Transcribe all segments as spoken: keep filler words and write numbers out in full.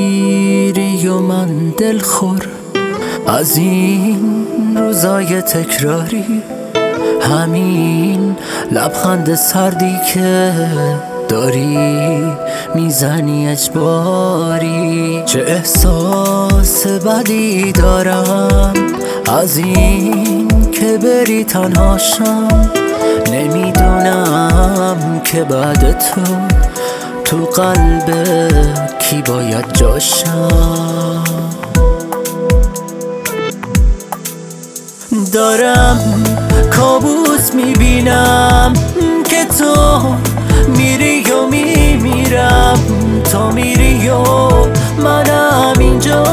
میری و من دلخور از این روزای تکراری، همین لبخند سردی که داری میزنی اجباری. چه احساس بدی دارم از این که بری تنها شم، نمیدونم که بعد تو تو قلب کی باید جاشم. دارم کابوس میبینم که تو میری و میمیرم، تو میری و منم اینجا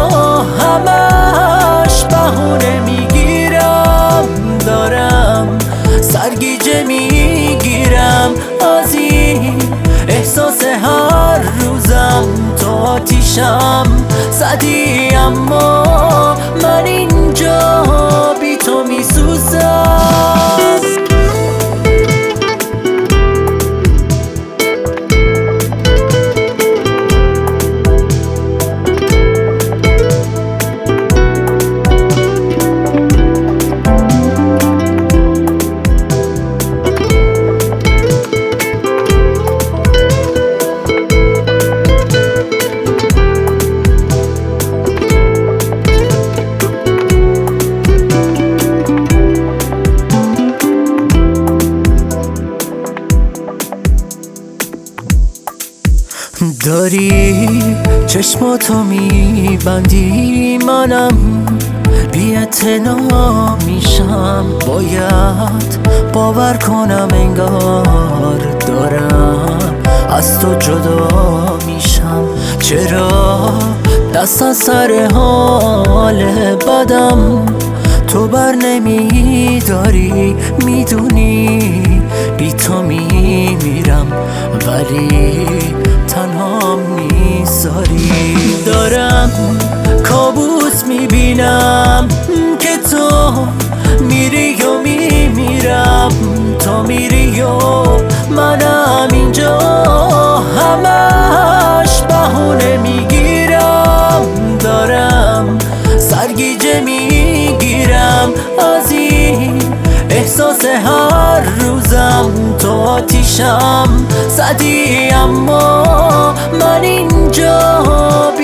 همش بهونه میگیرم. دارم سرگیجه میگیرم از این احساس هر روزم. تو آتیشم زدی اما من اینجا بی تو میسوزم. داری چشماتو میبندی، منم بی‌اعتنا میشم. باید باور کنم انگار دارم از تو جدا میشم. چرا دست از سر حال بدم تو بر نمیداری؟ میدونی بی تو میمیرم ولی تنها میذاری. دارم کابوس میبینم که تو میری و میمیرم، تو میری و منم اینجا همش بهونه میگیرم. دارم سرگیجه میگیرم از این احساس هر روزم. تو آتیشم زدی اما من اینجا